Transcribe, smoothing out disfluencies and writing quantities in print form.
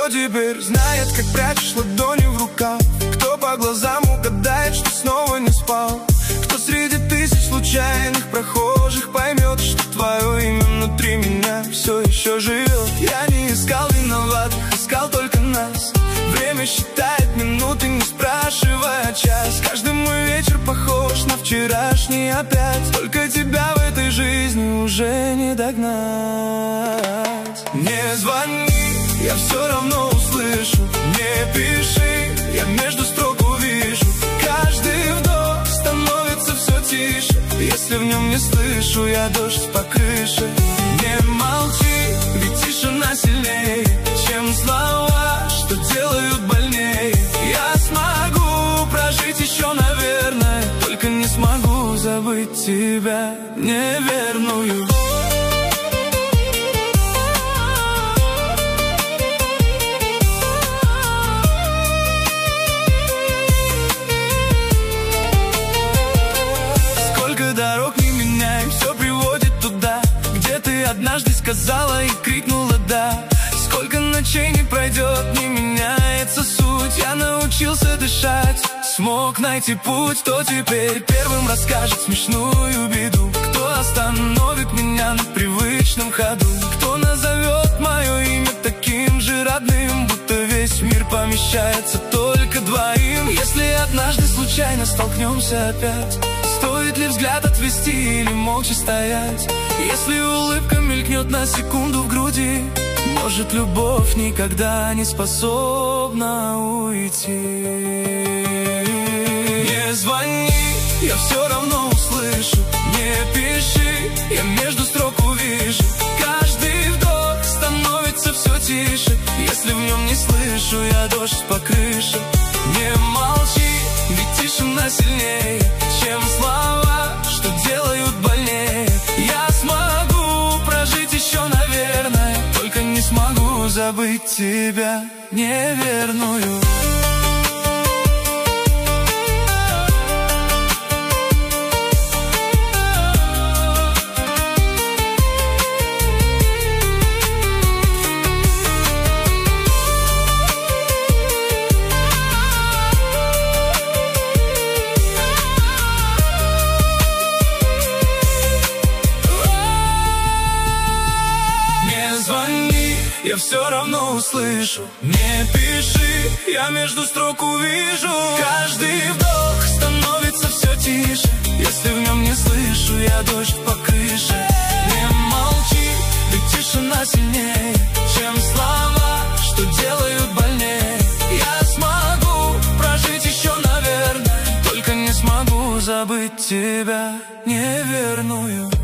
Кто теперь знает, как прячешь ладони в руках? Кто по глазам угадает, что снова не спал? Кто среди тысяч случайных прохожих поймет, что твое имя внутри меня все еще живет? Я не искал виноватых, искал только нас. Время считает минуты, не спрашивая час. Каждый мой вечер похож на вчерашний опять. Только тебя в этой жизни уже не догнать. Не звони, я все равно услышу. Не пиши, я между строк увижу. Каждый вдох становится все тише. Если в нем не слышу я дождь по крыше. Не молчи, ведь тишина сильнее, чем слова, что делают больнее. Я смогу прожить еще, наверное, только не смогу забыть тебя неверную. Дорог не меняй, все приводит туда, где ты однажды сказала и крикнула «да». Сколько ночей не пройдет, не меняется суть. Я научился дышать, смог найти путь. Кто теперь первым расскажет смешную беду? Кто остановит меня на привычном ходу? Кто назовет мое имя таким же родным, будто весь мир помещается только двоим? Если однажды случайно столкнемся опять, стоит ли взгляд отвести или молча стоять? Если улыбка мелькнет на секунду в груди, может, любовь никогда не способна уйти. Не звони, я все равно услышу. Не пиши, я между строк увижу. Каждый вдох становится все тише. Если в нем не слышу я дождь по крыше. Не молчи, ведь тишина сильнее, чем слова, что делают больнее. Я смогу прожить еще, наверное, только не смогу забыть тебя неверную. Я все равно услышу. Не пиши, я между строк увижу. Каждый вдох становится все тише. Если в нем не слышу я дождь по крыше. Не молчи, ведь тишина сильнее, чем слова, что делают больнее. Я смогу прожить еще, наверное, только не смогу забыть тебя неверную.